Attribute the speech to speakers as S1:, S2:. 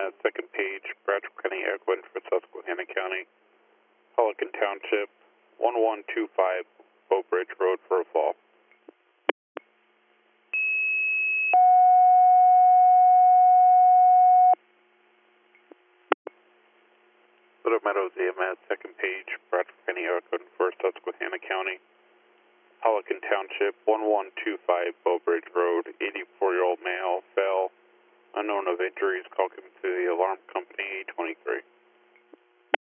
S1: EMS, second page, Bradford County Equine for Susquehanna County, Pelican Township, 1125 Bow Bridge Road for a fall. Little Meadows EMS, second page, Bradford County Equine for Susquehanna County, Pelican Township, 1125 Bow Bridge Road, 84-year-old male, fell, unknown of injuries, call given to the alarm company 23.